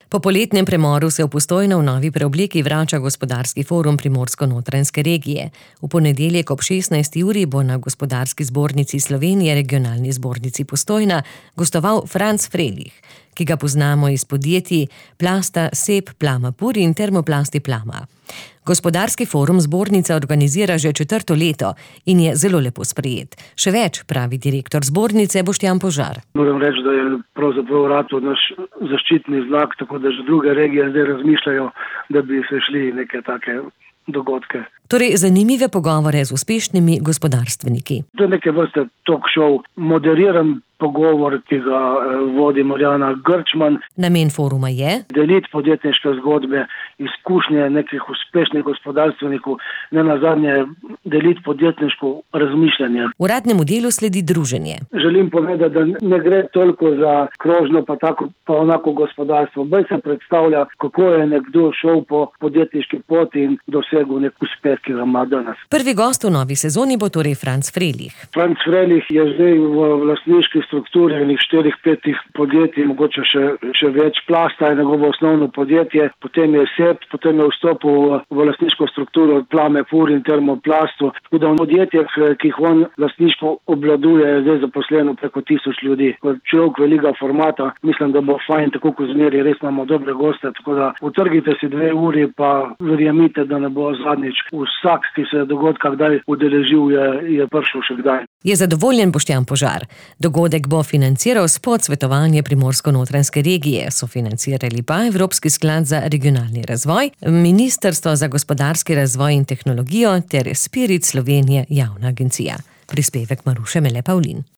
Po poletnem premoru se v Postojno v novi preobleki vrača Gospodarski forum Primorsko-notranjske regije. V ponedeljek ob 16. uri bo na Gospodarski zbornici Slovenije, regionalni zbornici Postojna, gostoval Franc Frelih, ki ga poznamo iz podjetij Plasta Sep Plama Puri in Termoplasti Plama. Gospodarski forum zbornica organizira že 4. leto in je zelo lepo sprejet. Še več, pravi direktor zbornice Boštjan Požar. Moram reči, da je pravzaprav rato naš zaščitni znak, tako da že druge regije zdaj razmišljajo, da bi se šli neke take dogodke. Torej zanimive pogovore z uspešnimi gospodarstveniki. To je neke vrste talk show, moderiran pogovor, ki ga vodi Marjana Grčman. Namen foruma je deliti podjetniške zgodbe, izkušnje nekih uspešnih gospodarstvenikov, ne nazadnje deliti podjetniško razmišljanje. Uradnemu delu sledi druženje. Želim povedati, da ne gre toliko za krožno pa onako gospodarstvo. Bolj se predstavlja, kako je nekdo šel po podjetniški poti in dosegel nek uspeh, ki ga ima danes. Prvi gost v novi sezoni bo torej Franc Frelih. Franc Frelih je zdaj v lastniški strukturi 4-5 podjetij, mogoče še več. Plasta je njegovo osnovno podjetje, potem je SEP, potem je vstopil v lastniško strukturo Plame Puri in Termoplastu. Tako da v podjetjih, ki jih on lastniško obvladuje, je zdaj zaposleno preko 1000 ljudi. Kot človek velikega formata, mislim, da bo fajn, tako kot zmeri, res imamo dobre goste, tako da utrgite si 2 uri, pa verjemite, da ne bo zadnjič. Vsak, ki se je dogodka kdaj udeležil, je prišel še kdaj. Je zadovoljen Boštjan Požar. Dogodek bo financiral Spot Svetovanje Primorsko-notranjske regije, sofinancirali pa Evropski sklad za regionalni razvoj, Ministrstvo za gospodarski razvoj in tehnologijo ter Spirit Slovenije javna agencija. Prispevek Maruše Mele Pavlin.